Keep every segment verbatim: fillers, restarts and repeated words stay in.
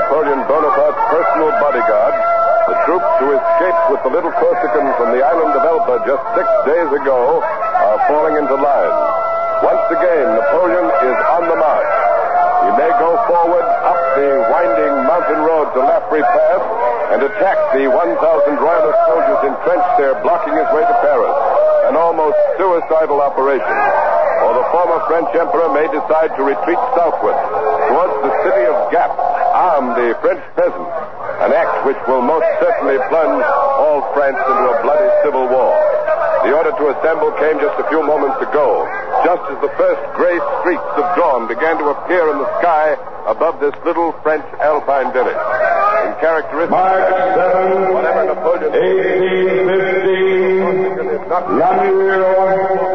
Napoleon Bonaparte's personal bodyguard, the troops who escaped with the little Corsican from the island of Elba just six days ago are falling into line. Once again, Napoleon is on the march. He may go forward up the winding mountain road to Laffrey Pass and attack the one thousand Royalist soldiers entrenched there, blocking his way to Paris. An almost suicidal operation. Or the former French emperor may decide to retreat southward towards the city of Gap, arm the French peasants, an act which will most certainly plunge all France into a bloody civil war. The order to assemble came just a few moments ago, just as the first gray streaks of dawn began to appear in the sky above this little French alpine village. In characteristic March seventh, whatever Napoleon... eighteen fifteen, Namur,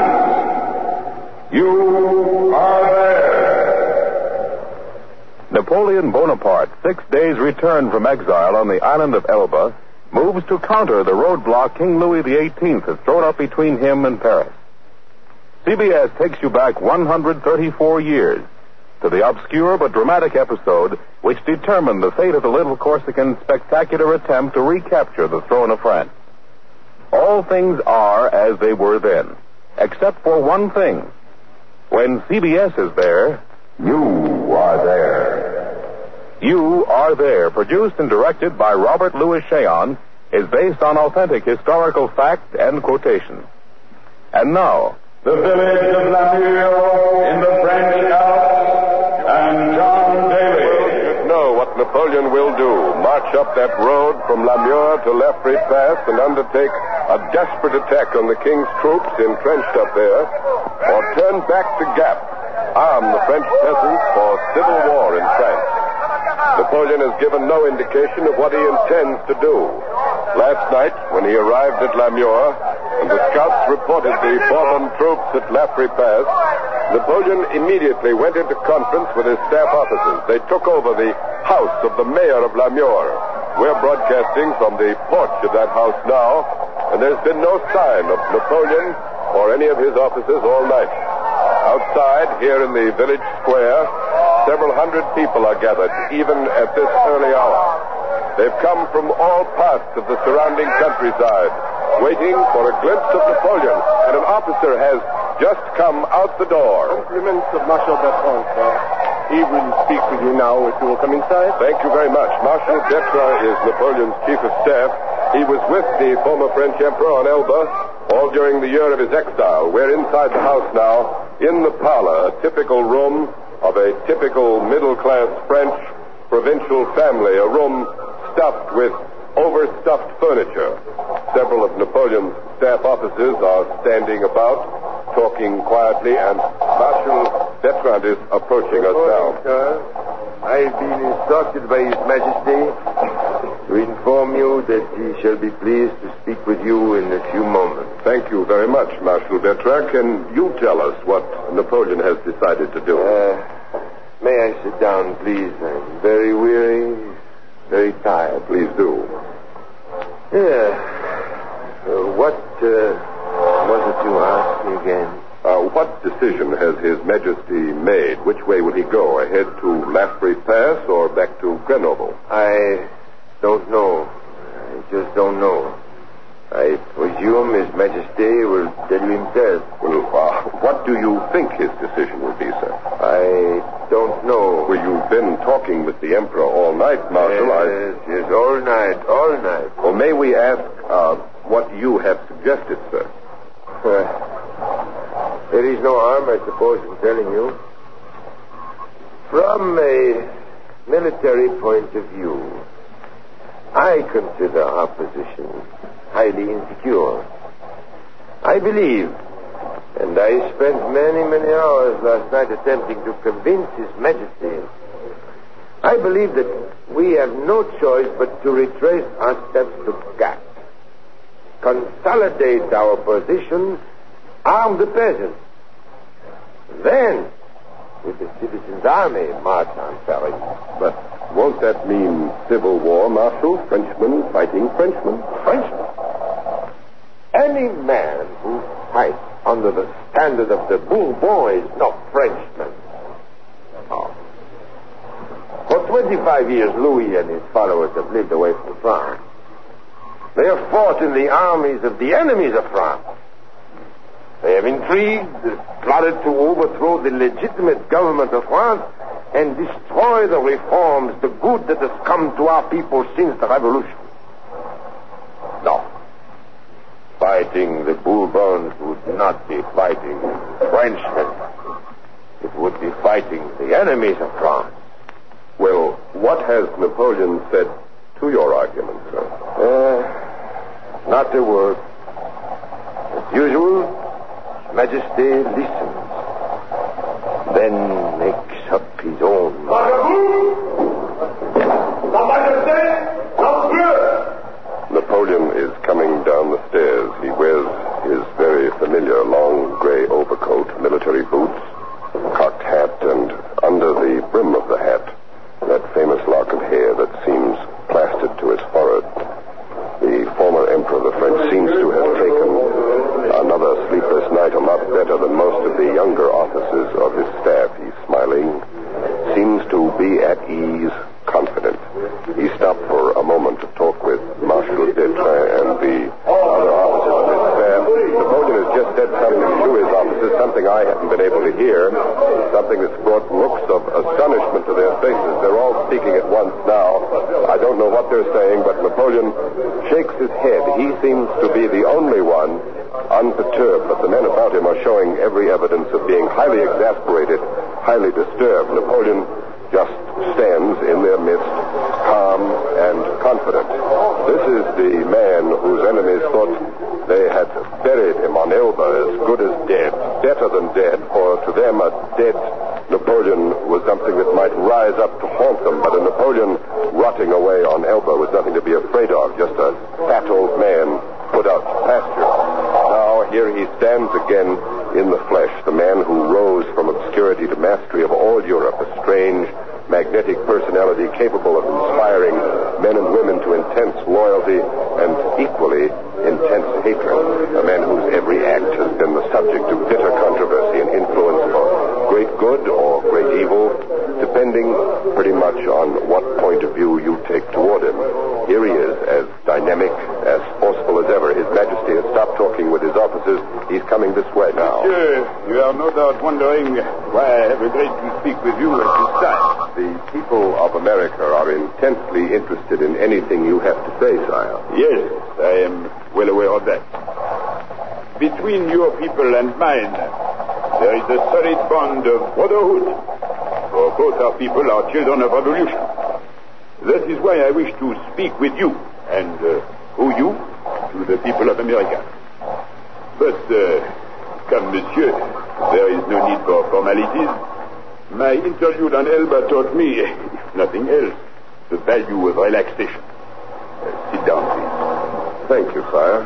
France. You are there. Napoleon Bonaparte, six days returned from exile on the island of Elba, moves to counter the roadblock King Louis the eighteenth has thrown up between him and Paris. C B S takes you back one hundred thirty-four years to the obscure but dramatic episode which determined the fate of the little Corsican's spectacular attempt to recapture the throne of France. All things are as they were then, except for one thing. When C B S is there, You are there. You Are There, produced and directed by Robert Louis Cheon, is based on authentic historical fact and quotation. And now, The village of Namur in the French Alps and John Daly. should know what Napoleon will do. March up that road from Namur to Laffrey Pass and undertake a desperate attack on the king's troops entrenched up there, or turn back to Gap, arm the French peasants for civil war in France. Napoleon has given no indication of what he intends to do. Last night, when he arrived at Namur, and the scouts reported the Bourbon troops at Laffrey Pass, Napoleon immediately went into conference with his staff officers. They took over the house of the mayor of Namur. We're broadcasting from the porch of that house now, and there's been no sign of Napoleon or any of his officers all night. Outside, here in the village square, several hundred people are gathered, even at this early hour. They've come from all parts of the surrounding countryside, waiting for a glimpse of Napoleon, and an officer has just come out the door. Compliments of Marshal Bertrand, sir. He will speak with you now if you will come inside. Thank you very much. Marshal Bertrand is Napoleon's chief of staff. He was with the former French emperor on Elba all during the year of his exile. We're inside the house now, in the parlor, a typical room of a typical middle-class French provincial family, a room stuffed with overstuffed furniture. Several of Napoleon's staff officers are standing about, talking quietly, and Marshal Bertrand is approaching us now. Sir, I've been instructed by His Majesty to inform you that he shall be pleased to speak with you in a few moments. Thank you very much, Marshal Bertrand. Can you tell us what Napoleon has decided to do? Uh, may I sit down, please? I'm very weary, very tired. Please do. Yeah. Uh, what uh, was it you asked me again? Uh, what decision has His Majesty made? Which way will he go? Ahead to Laffrey Pass or back to Grenoble? I don't know. I just don't know. I presume His Majesty will tell you himself. Well, uh, what do you think his decision will be, sir? I don't know. Well, you've been talking with the Emperor all night, Marshal. Yes, I... yes, all night, all night. Well, may we ask uh, what you have suggested, sir? Uh, there is no harm, I suppose, in telling you. From a military point of view, I consider our position highly insecure. I believe, and I spent many, many hours last night attempting to convince His Majesty, I believe that we have no choice but to retrace our steps to Gap, consolidate our position, arm the peasants. Then, with the citizens' army, march on Paris. But won't that mean civil war, Marshal? Frenchmen fighting Frenchmen? Frenchmen? Any man who fights under the standard of the Bourbon is no Frenchman. Oh. For twenty-five five years Louis and his followers have lived away from France. They have fought in the armies of the enemies of France. They have intrigued, plotted to overthrow the legitimate government of France and destroy the reforms, the good that has come to our people since the Revolution. No. Fighting the Bourbons would not be fighting Frenchmen. It would be fighting the enemies of France. Well, what has Napoleon said to your argument, sir? Uh, not a word. As usual, His Majesty listens, then makes up his own mind. Napoleon is coming down the stairs. He wears his very familiar long gray overcoat, military boots, cocked hat, and under the brim of the hat, that famous lock of hair that seems plastered to his forehead. The former emperor of the French seems to have taken another sleepless night a lot better than most of the younger officers of his staff. He's smiling, seems to be at ease, confident. He stopped for a moment to talk with Marshal d'Etrees and the other officers of his staff. Napoleon has just said something to his officers, something I haven't been able to hear, something that's brought looks of astonishment to their faces. They're all speaking at once now. I don't know what they're saying, but Napoleon shakes his head. He seems to be the only one unperturbed, but the men about him are showing every evidence of being highly exasperated, highly disturbed. Napoleon just stands in their midst, calm and confident. This is the man whose enemies thought they had buried him on Elba, as good as dead, better than dead, for to them a dead Napoleon was something that might rise up to haunt them, but a Napoleon rotting away on Elba was nothing to be afraid of, just a fat old man put out to pasture. Now here he stands again in the flesh, the man who rose from obscurity to mastery of all Europe, a strange, magnetic personality capable of inspiring men and women to intense loyalty and equally intense hatred, a man whose every act has been the subject of bitter controversy and influence for great good or great evil, depending pretty much on what point of view you take toward him. Here he is, as dynamic, as forceful as ever. His Majesty has stopped talking with his officers. He's coming this way now. Monsieur, you are no doubt wondering why I have agreed to speak with you at this time. The people of America are intensely interested in anything you have to say, sire. Yes, I am well aware of that. Between your people and mine, there is a solid bond of brotherhood. For both our people are children of revolution. That is why I wish to speak with you, and uh, who you, to the people of America. But, uh, come, monsieur, there is no need for formalities. My interview on Elba taught me, if nothing else, the value of relaxation. Uh, sit down, please. Thank you, sire.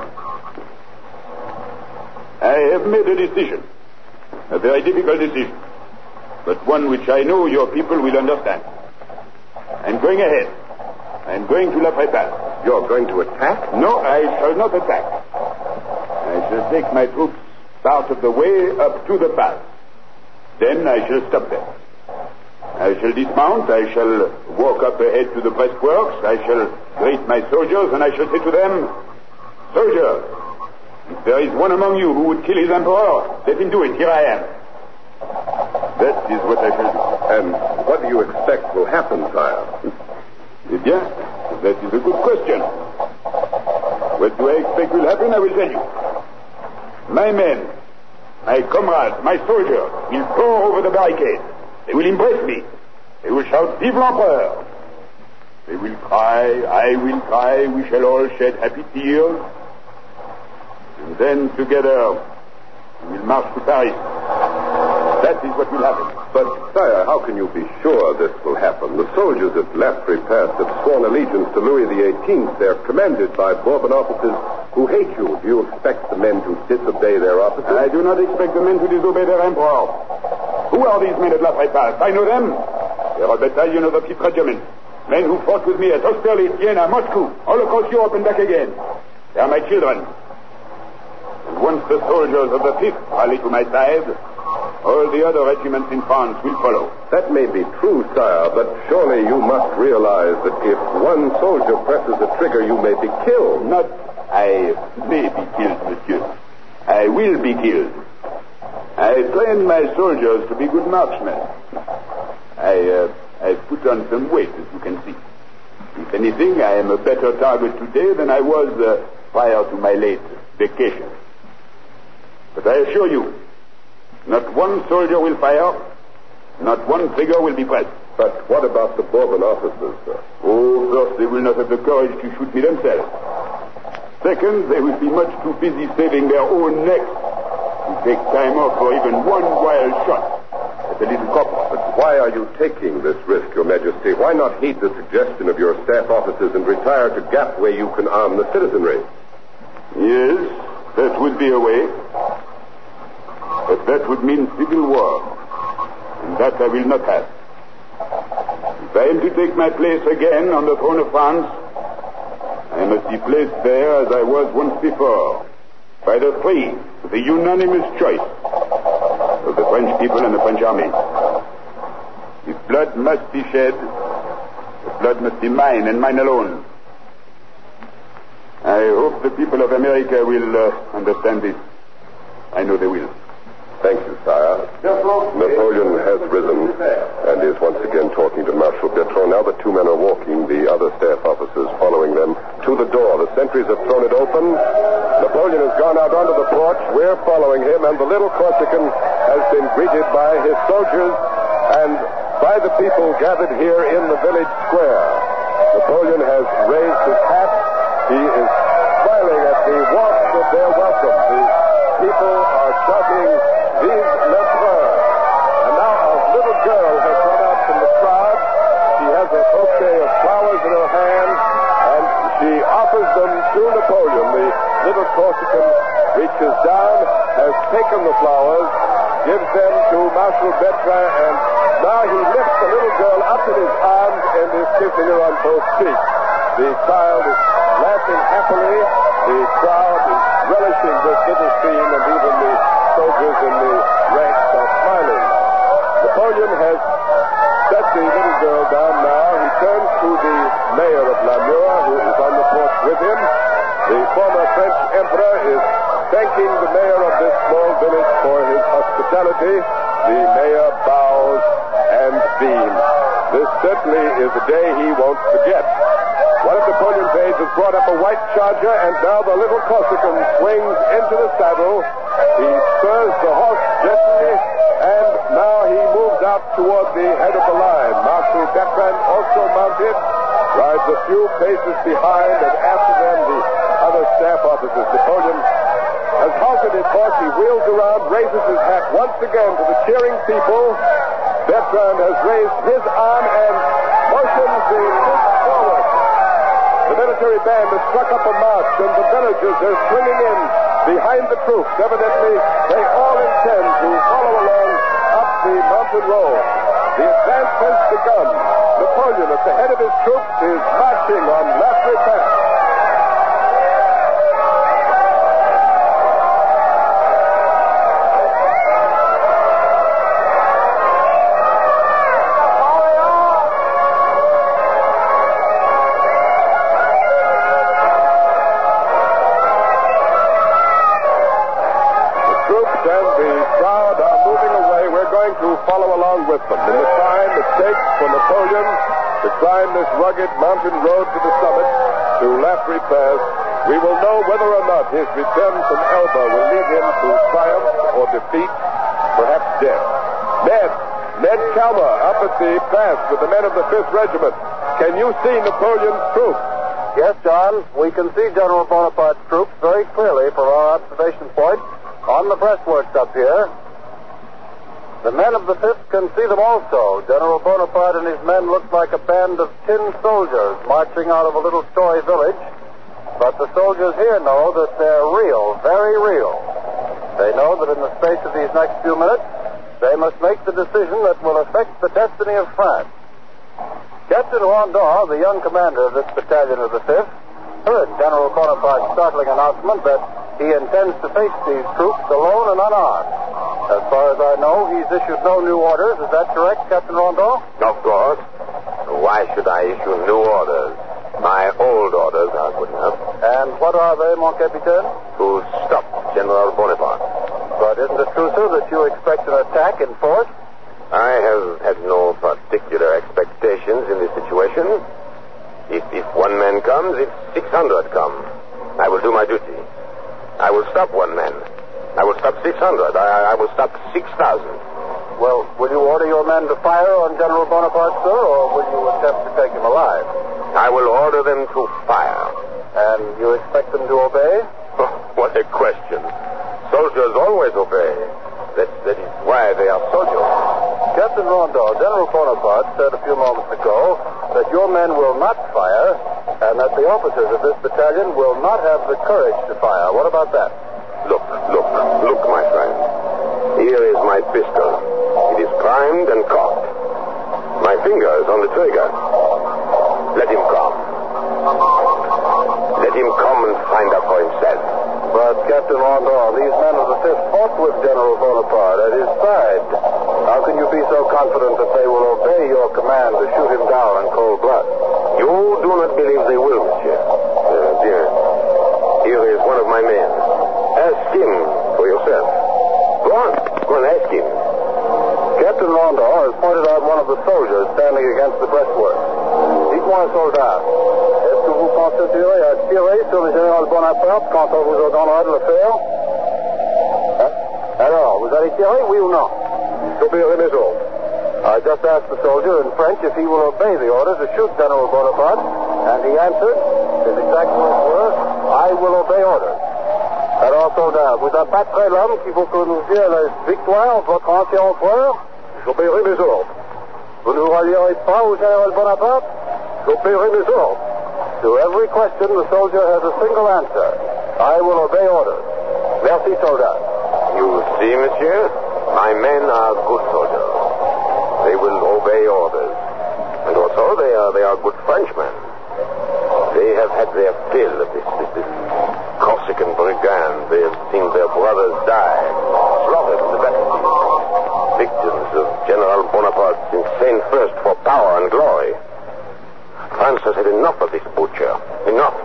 I have made a decision. A very difficult decision. But one which I know your people will understand. I'm going ahead. I'm going to La Prépare. You're going to attack? No, I shall not attack. I shall take my troops out of the way up to the pass. Then I shall stop them. I shall dismount. I shall walk up ahead to the breastworks. I shall greet my soldiers, and I shall say to them, soldiers, if there is one among you who would kill his emperor, let him do it. Here I am. That is what I shall do. And what do you expect will happen, sire? Eh bien, that is a good question. What do I expect will happen? I will tell you. My men, my comrades, my soldiers will pour over the barricade. They will embrace me. They will shout, Vive l'Empereur! They will cry, I will cry, we shall all shed happy tears. And then together we will march to Paris. That is what will happen. But, sire, how can you be sure this will happen? The soldiers at La Prépare have sworn allegiance to Louis the eighteenth. They're commanded by Bourbon officers who hate you. Do you expect the men to disobey their officers? I do not expect the men to disobey their emperor. Who are these men at La Prépare? I know them. They are a battalion of the fifth Regiment. Men who fought with me at Austerlitz, Jena, Moscow, all across Europe and back again. They are my children. And once the soldiers of the fifth rally to my side, All the other regiments in France will follow. That may be true, sire, but surely you must realize that if one soldier presses a trigger, you may be killed. Not I may be killed, monsieur. I will be killed. I trained my soldiers to be good marksmen. I, uh, I put on some weight, as you can see. If anything, I am a better target today than I was uh, prior to my late vacation. But I assure you, not one soldier will fire, not one trigger will be pressed. But what about the Bourbon officers, sir? Oh, first, they will not have the courage to shoot me themselves. Second, they will be much too busy saving their own necks to take time off for even one wild shot at a little copper. But why are you taking this risk, Your Majesty? Why not heed the suggestion of your staff officers and retire to Gap where you can arm the citizenry? Yes, that would be a way. But that would mean civil war. And that I will not have. If I am to take my place again on the throne of France, I must be placed there as I was once before, by the free, the unanimous choice of the French people and the French army. If blood must be shed, the blood must be mine and mine alone. I hope the people of America will uh, understand this. I know they will. Thank you, sire. Napoleon has risen and is once again talking to Marshal Bertrand. Now the two men are walking, the other staff officers following them, to the door. The sentries have thrown it open. Napoleon has gone out onto the porch. We're following him, and the little Corsican has been greeted by his soldiers and by the people gathered here in the village square. Napoleon has raised his hat. He is smiling at the warmth of their welcome. The people are shouting, "Vive l'Empereur!" And now a little girl has run out from the crowd. She has a bouquet of flowers in her hand, and she offers them to Napoleon. The little Corsican reaches down, has taken the flowers, gives them to Marshal Bertrand, and now he lifts the little girl up in his arms and is kissing her on both cheeks. The child is laughing happily. The crowd is relishing this little scene, and even the soldiers in the ranks are smiling. Napoleon has set the little girl down now. He turns to the mayor of Namur, who is on the porch with him. The former French emperor is thanking the mayor of this small village for his hospitality. The mayor bows and beams. This certainly is a day he won't forget. One of Napoleon's aides has brought up a white charger, and now the little Corsican swings into the saddle. He spurs the horse gently, and now he moves out toward the head of the line. Marshal Bertrand, also mounted, rides a few paces behind, and after them the other staff officers. Napoleon has halted his horse. He wheels around, raises his hat once again to the cheering people. Bertrand has raised his arm and motions the troops forward. The military band has struck up a march, and the villagers are swinging in behind the troops. Evidently, they all intend to follow along up the mountain road. The advance has begun. Napoleon, at the head of his troops, is marching on Lafray Pass. With them. In the time it takes for Napoleon to climb this rugged mountain road to the summit, to Lafray Pass, we will know whether or not his return from Elba will lead him to triumph or defeat, perhaps death. Ned, Ned Calmer, up at the pass with the men of the fifth Regiment. Can you see Napoleon's troops? Yes, John. We can see General Bonaparte's troops very clearly from our observation point on the breastworks up here. The men of the fifth can see them also. General Bonaparte and his men look like a band of tin soldiers marching out of a little toy village. But the soldiers here know that they're real, very real. They know that in the space of these next few minutes, they must make the decision that will affect the destiny of France. Captain Rondon, the young commander of this battalion of the fifth, heard General Bonaparte's startling announcement that he intends to face these troops alone and unarmed. As far as I know, he's issued no new orders. Is that correct, Captain Rondeau? Of course. Why should I issue new orders? My old orders are good enough. And what are they, mon capitaine? To stop General Bonaparte. But isn't it true, sir, that you expect an attack in force? I have had no particular expectations in this situation. If, if one man comes, if six hundred come, I will do my duty. I will stop one man. I will stop six hundred. I, I will stop six thousand. Well, will you order your men to fire on General Bonaparte, sir, or will you attempt to take him alive? I will order them to fire. And you expect them to obey? Oh, what a question. Soldiers always obey. That, that is why they are soldiers. Captain Rondeau, General Bonaparte said a few moments ago that your men will not fire and that the officers of this battalion will not have the courage to fire. What about that? Look, look, look, my friend. Here is my pistol. It is primed and cocked. My finger is on the trigger. Let him come. Let him come and find out for himself. But, Captain Rondeau, these men of the Fifth fought with General Bonaparte at his side. How can you be so confident that they will obey your command to shoot him down in cold blood? You do not believe they will, monsieur. Uh, dear, here is one of my men. Ask him for yourself. Go on. Go on, ask him. Captain Rondeau has pointed out one of the soldiers standing against the breastwork. Dites-moi, soldat, est-ce que vous considérez à tirer sur le général Bonaparte quand on vous ordonnera de le faire? Hein? Alors, vous allez tirer, oui ou non? J'obéirai mes ordres. I just asked the soldier in French if he will obey the order to shoot General Bonaparte, and he answered, his exact words were, I will obey orders. Alors, soldat, vous abattrez l'homme qui vous conduisez à la victoire, votre ancien empereur? J'obéirai mes ordres. Vous ne vous rallierez pas au général Bonaparte? J'obéirai mes ordres. To every question, the soldier has a single answer. I will obey orders. Merci, soldat. You see, monsieur, my men are good soldiers. They will obey orders. And also, they are they are good Frenchmen. They have had their fill of this, this, this Corsican brigand. They have seen their brothers die, slaughtered in the battlefield. Victims of General Bonaparte's insane thirst for power and glory. France has had enough of this butcher. Enough.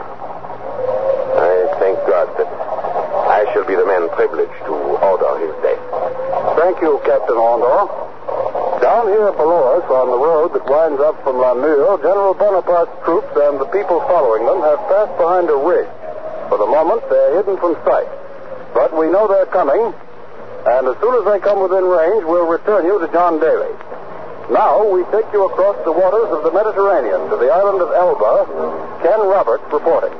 I thank God that I shall be the man privileged to order his death. Thank you, Captain Rondeau. Down here below us on the road that winds up from La Mure, General Bonaparte's troops and the people following them have passed behind a ridge. For the moment, they're hidden from sight. But we know they're coming, and as soon as they come within range, we'll return you to John Daly. Now, we take you across the waters of the Mediterranean to the island of Elba. Ken Roberts reporting.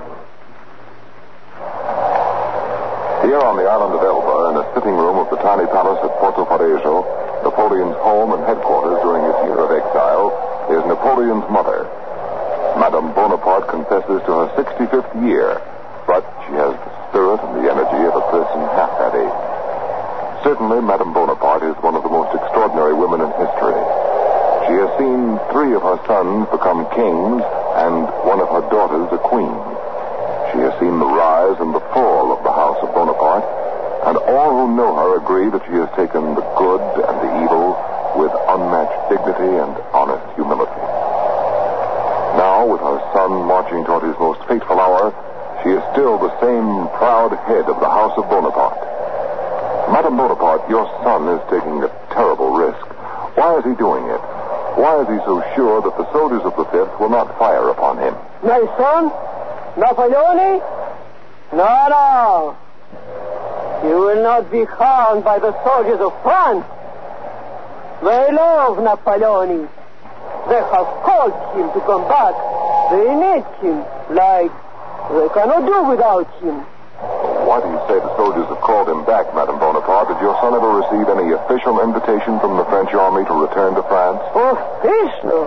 Here on the island of Elba, in a sitting room of the tiny palace at Porto Ferrajo, Napoleon's home and headquarters during his year of exile, is Napoleon's mother. Madame Bonaparte confesses to her sixty-fifth year, but she has the spirit and the energy of a person half that age. Certainly, Madame Bonaparte is one of the most extraordinary women in history. She has seen three of her sons become kings and one of her daughters a queen. She has seen the rise and the fall of the House of Bonaparte, and all who know her agree that she has taken the good and the evil with unmatched dignity and honest humility. Now, with her son marching toward his most fateful hour, she is still the same proud head of the House of Bonaparte. Madame Bonaparte, your son is taking a terrible risk. Why is he doing it? Why is he so sure that the soldiers of the Fifth will not fire upon him? My son? Napoleone? No, no. You will not be harmed by the soldiers of France. They love Napoleon. They have called him to come back. They need him, like they cannot do without him. Why do you say the soldiers have called him back, Madame Bonaparte? Did your son ever receive any official invitation from the French army to return to France? Official?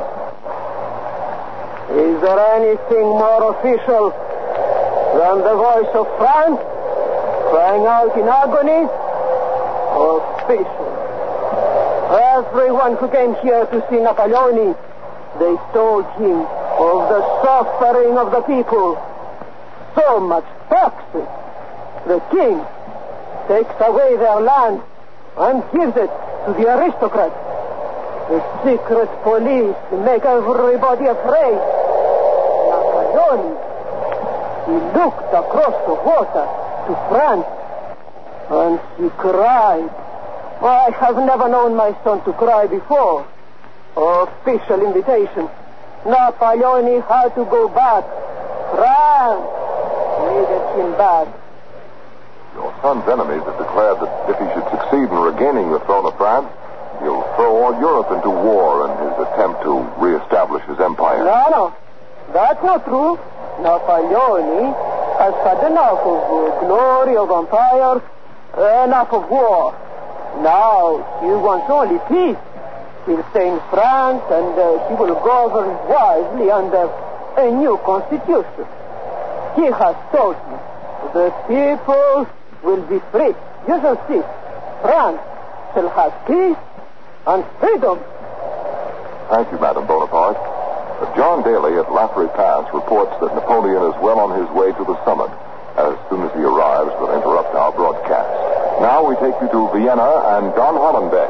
Is there anything more official than the voice of France crying out in agony? Official. Everyone who came here to see Napoleon, they told him of the suffering of the people. So much taxes. The king takes away their land, and gives it to the aristocrats. The secret police make everybody afraid. Napoleon, he looked across the water to France, and he cried. I have never known my son to cry before. Official invitation. Napoleon had to go back. France needed him back. Your son's enemies have declared that if he should succeed in regaining the throne of France, he'll throw all Europe into war in his attempt to reestablish his empire. No, no. That's not true. Napoleon has had enough of uh, glory, of empire, enough of war. Now he wants only peace. He'll stay in France, and uh, he will govern wisely under a new constitution. He has told me the people will be free. You shall see. France shall have peace and freedom. Thank you, Madame Bonaparte. Uh, John Daly at Laffrey Pass reports that Napoleon is well on his way to the summit. As soon as he arrives, we'll interrupt our broadcast. Now we take you to Vienna and Don Hollenbeck.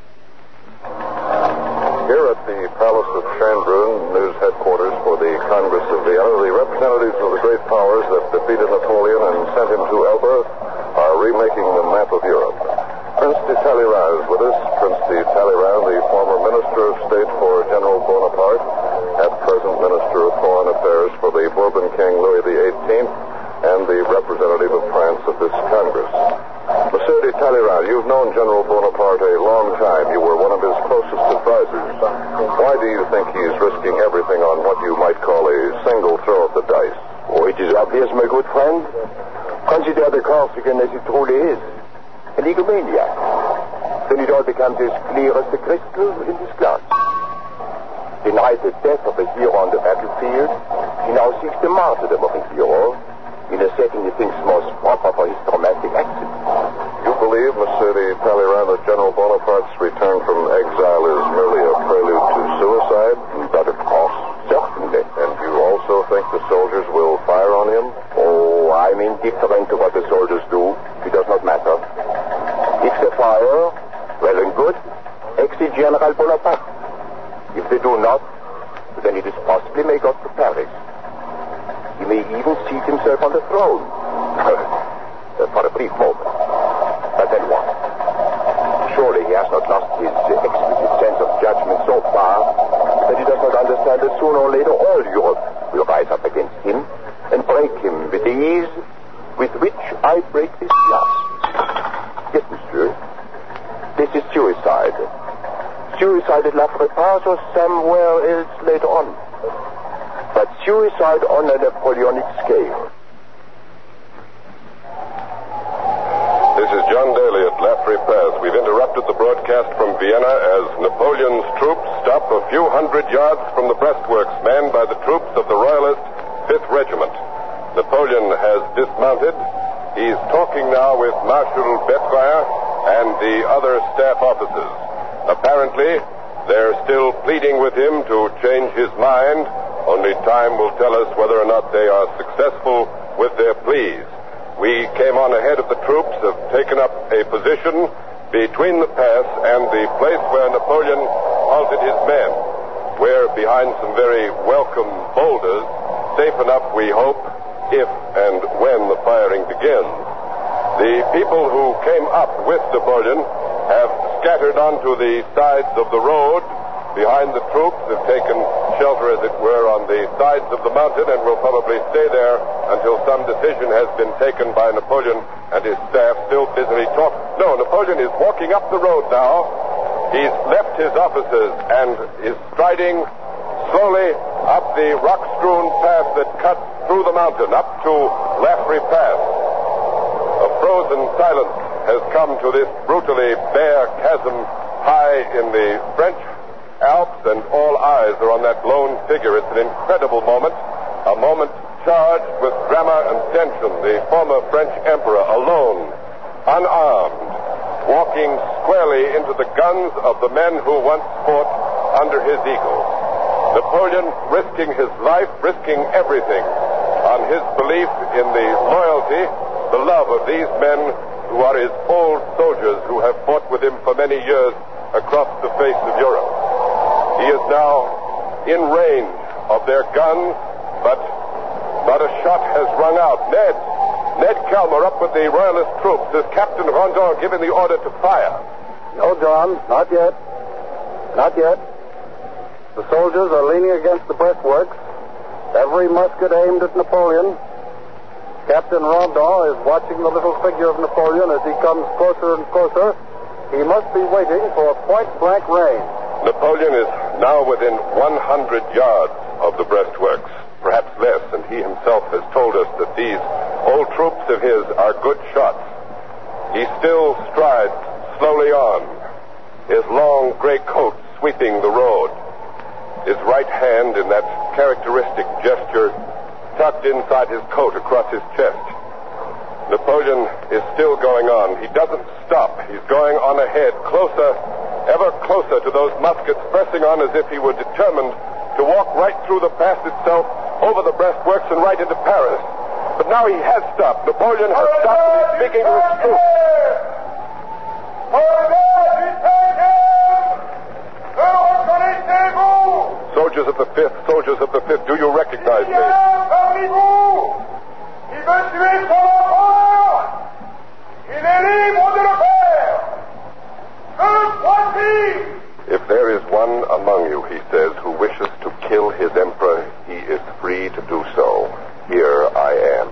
Here at the Palace of Schönbrunn, news headquarters for the Congress of Vienna, the representatives of the great powers that defeated Napoleon and sent him to Elba are remaking the map of Europe. Prince de Talleyrand is with us. Prince de Talleyrand, the former Minister of State for General Bonaparte, at present Minister of Foreign Affairs for the Bourbon King Louis the eighteenth, and the representative of France at this Congress. Monsieur de Talleyrand, you've known General Bonaparte a long time. You were one of his closest advisors. Why do you think he's risking everything on what you might call a single throw of the dice? Oh, it is obvious, my good friend. Consider the Corsican as he truly is. An egomaniac. Then it all becomes as clear as the crystal in this glass. Denied the death of a hero on the battlefield, he now seeks the martyrdom of a hero in a setting he thinks most proper for his dramatic action. You believe, Monsieur de Talleyrand, that General Bonaparte's return from exile is merely a prelude to suicide? But of course, certainly. And you also think the soldiers will fire on him? Oh, I'm indifferent to what the soldiers do. It does not matter. If they fire, well and good. Exit General Bonaparte. If they do not, then it is possibly may go to Paris. He may even seat himself on the throne. uh, for a brief moment. But then what? Surely he has not lost his uh, exquisite sense of judgment so far that he does not understand that sooner or later all Europe will rise up against him and break him with the ease with which I break this glass. Yes, monsieur. This is suicide. Suicide at La Prépasse or somewhere else later on. But suicide on a Napoleonic scale. This is John Daly at Laffrey Pass. We've interrupted the broadcast from Vienna as Napoleon's troops stop a few hundred yards from the breastworks manned by the troops of the Royalist fifth Regiment. Napoleon has dismounted. He's talking now with Marshal Berthier and the other staff officers. Apparently, they're still pleading with him to change his mind. Only time will tell us whether or not they are successful with their pleas. We came on ahead of the troops, have taken up a position between the pass and the place where Napoleon halted his men. We're behind some very welcome boulders, safe enough, we hope, if and when the firing begins. The people who came up with Napoleon have scattered onto the sides of the road behind the troops, have taken shelter, as it were, on the sides of the mountain and will probably stay there until some decision has been taken by Napoleon and his staff, still busily talking. No, Napoleon is walking up the road now. He's left his officers and is striding slowly up the rock-strewn path that cuts through the mountain, up to Laffrey Pass. A frozen silence has come to this brutally bare chasm high in the French Alps, and all eyes are on that lone figure. It's an incredible moment, a moment charged with drama and tension. The former French emperor, alone, unarmed, walking squarely into the guns of the men who once fought under his eagle. Napoleon risking his life, risking everything on his belief in the loyalty, the love of these men who are his old soldiers who have fought with him for many years across the face of Europe. He is now in range of their guns, but not a shot has rung out. Ned, Ned Kelmer up with the Royalist troops. Has Captain Rondon given the order to fire? No, John, not yet. Not yet. The soldiers are leaning against the breastworks, every musket aimed at Napoleon. Captain Rondon is watching the little figure of Napoleon as he comes closer and closer. He must be waiting for a point-blank range. Napoleon is now within one hundred yards of the breastworks, perhaps less, and he himself has told us that these old troops of his are good shots. He still strides slowly on, his long gray coat sweeping the road, his right hand in that characteristic gesture tucked inside his coat across his chest. Napoleon is still going on. He doesn't stop. He's going on ahead, closer, ever closer to those muskets, pressing on as if he were determined to walk right through the pass itself, over the breastworks, and right into Paris. But now he has stopped. Napoleon has stopped, and he's speaking to his troops. Soldiers of the fifth, soldiers of the fifth, do you recognize me? If there is one among you, he says, who wishes to kill his emperor, he is free to do so. Here I am.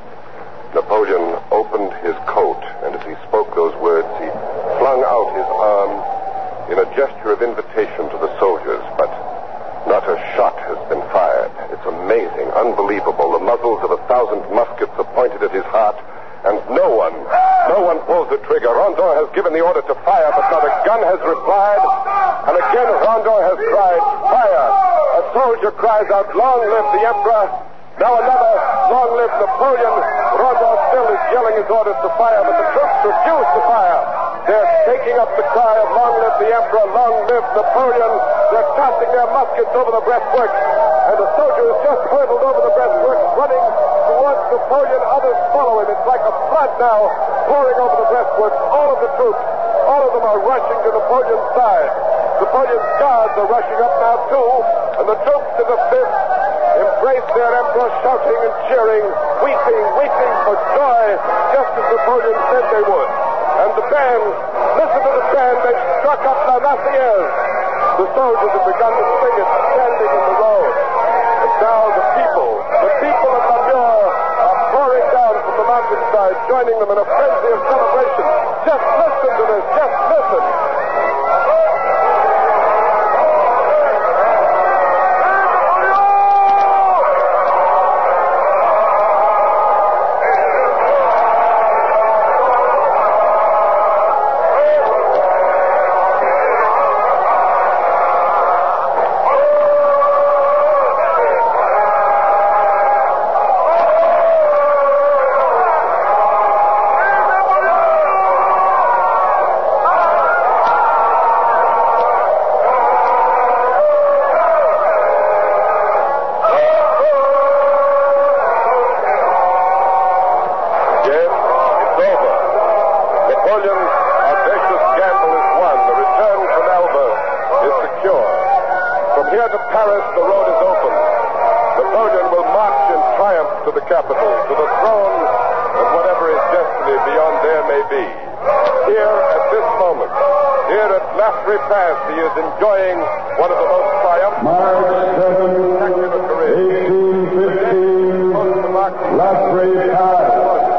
Napoleon opened his coat, and as he spoke those words, he flung out his arm in a gesture of invitation to the soldiers, but not a shot has been fired. It's amazing, unbelievable. The muzzles of a thousand muskets are pointed at his heart, and no one, no one pulls the trigger. Rondon has given the order to fire, but not a gun has replied, and again Rondon has cried, fire! A soldier cries out, long live the emperor! Now another, long live Napoleon! Rondon still is yelling his orders to fire, but the troops refuse to fire. They're taking up the cry of long live the emperor, long live Napoleon. They're tossing their muskets over the breastworks, and the soldier has just hurtled over the breastworks, running towards Napoleon. Others follow him. It's like a flood now, pouring over the breastworks. All of the troops, all of them are rushing to Napoleon's side. Napoleon's guards are rushing up now, too, and the troops to the fifth embrace their emperor, shouting and cheering, weeping, weeping for joy, just as Napoleon said they would. And the band, listen to the band, they've struck up La Marseillaise. The soldiers have begun to sing it, standing in the road. And now the people, the people of Namur are pouring down from the mountainside, joining them in a frenzy of celebration. Just listen to this, just listen.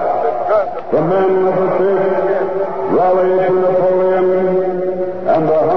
The men of the fifth rally to Napoleon, and the